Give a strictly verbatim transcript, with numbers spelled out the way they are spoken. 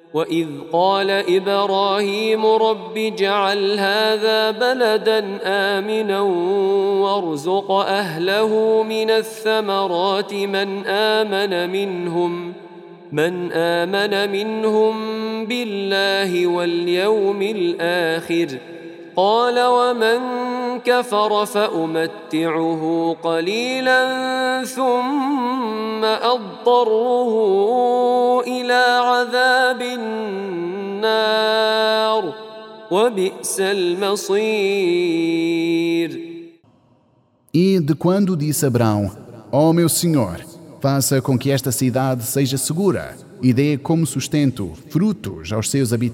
وإذ قال إبراهيم رب اجعل هذا بلدا آمنا وارزق أهله من الثمرات من آمن منهم من آمن منهم بالله واليوم الآخر قال ومن كفر فأمتعه قليلا ثم أضطره إلى عذاب النار وبئس المصير. E de quando disse Abrão: ó meu Senhor, faça com que esta cidade seja segura e dê como sustento frutos aos seus habitantes,